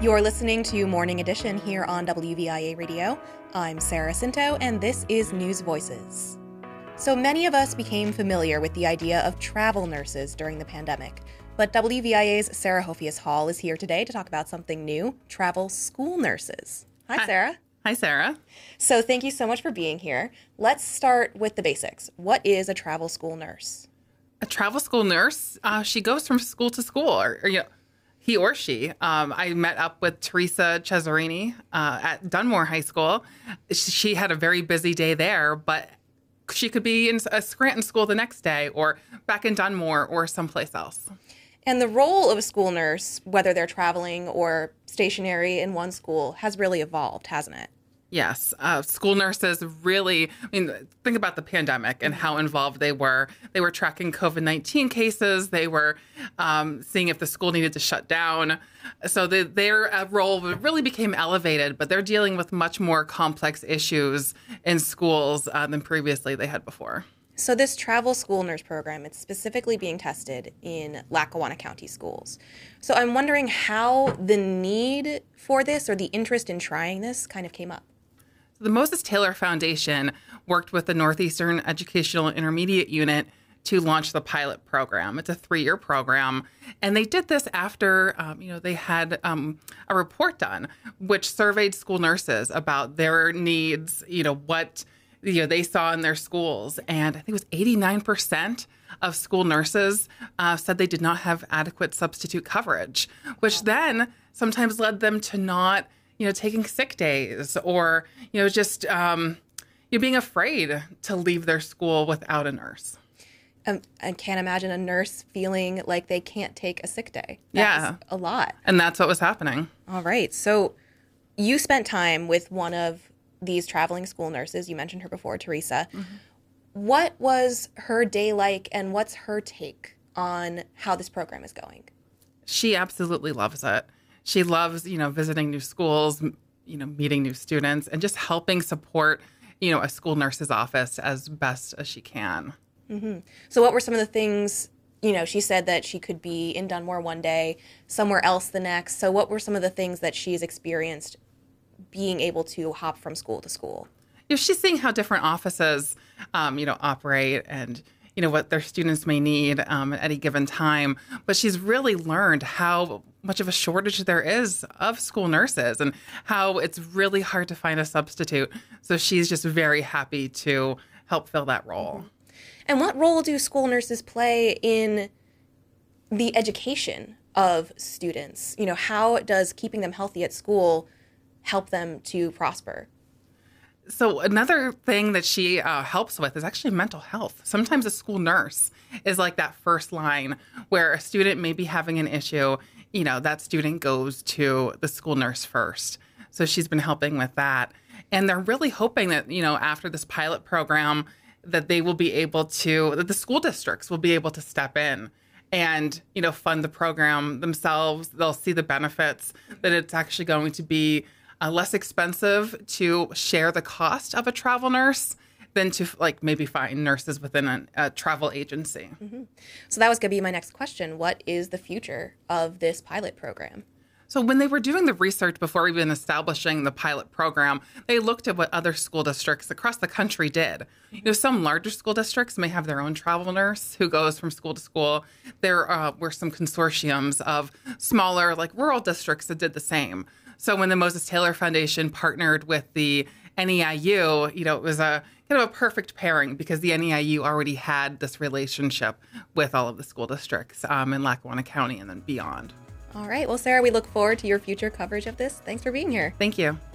You're listening to Morning Edition here on WVIA Radio. I'm Sarah Cinto, and this is News Voices. So many of us became familiar with the idea of travel nurses during the pandemic, but WVIA's Sarah Hofias Hall is here today to talk about something new, travel school nurses. Hi, Sarah. Hi, Sarah. So thank you so much for being here. Let's start with the basics. What is a travel school nurse? A travel school nurse, she goes from school to school, or he or she. I met up with Teresa Cesarini at Dunmore High School. She had a very busy day there, but she could be in a Scranton school the next day or back in Dunmore or someplace else. And the role of a school nurse, whether they're traveling or stationary in one school, has really evolved, hasn't it? Yes. School nurses really, think about the pandemic and how involved they were. They were tracking COVID-19 cases. They were seeing if the school needed to shut down. So their role really became elevated, but they're dealing with much more complex issues in schools than previously they had before. So this travel school nurse program, it's specifically being tested in Lackawanna County schools. So I'm wondering how the need for this or the interest in trying this kind of came up. The Moses Taylor Foundation worked with the Northeastern Educational Intermediate Unit to launch the pilot program. It's a 3-year program. And they did this after, they had a report done, which surveyed school nurses about their needs, what they saw in their schools. And I think it was 89% of school nurses said they did not have adequate substitute coverage, which then sometimes led them to not taking sick days or, just being afraid to leave their school without a nurse. I can't imagine a nurse feeling like they can't take a sick day. That's a lot. And that's what was happening. All right. So you spent time with one of these traveling school nurses. You mentioned her before, Teresa. Mm-hmm. What was her day like, and what's her take on how this program is going? She absolutely loves it. She loves, visiting new schools, meeting new students, and just helping support, a school nurse's office as best as she can. Mm-hmm. So what were some of the things, she said that she could be in Dunmore one day, somewhere else the next. So what were some of the things that she's experienced being able to hop from school to school? She's seeing how different offices, operate and what their students may need at any given time. But she's really learned how much of a shortage there is of school nurses and how it's really hard to find a substitute. So she's just very happy to help fill that role. And what role do school nurses play in the education of students? How does keeping them healthy at school help them to prosper? So another thing that she helps with is actually mental health. Sometimes a school nurse is like that first line where a student may be having an issue. That student goes to the school nurse first. So she's been helping with that. And they're really hoping that, after this pilot program, that they will be able to, that the school districts will be able to step in and, fund the program themselves. They'll see the benefits, that it's actually going to be less expensive to share the cost of a travel nurse than to maybe find nurses within a travel agency. Mm-hmm. So that was going to be my next question. What is the future of this pilot program? So when they were doing the research before even establishing the pilot program, they looked at what other school districts across the country did. Some larger school districts may have their own travel nurse who goes from school to school. There were some consortiums of smaller, rural districts that did the same. So when the Moses Taylor Foundation partnered with the NEIU, it was a kind of a perfect pairing because the NEIU already had this relationship with all of the school districts in Lackawanna County and then beyond. All right. Well, Sarah, we look forward to your future coverage of this. Thanks for being here. Thank you.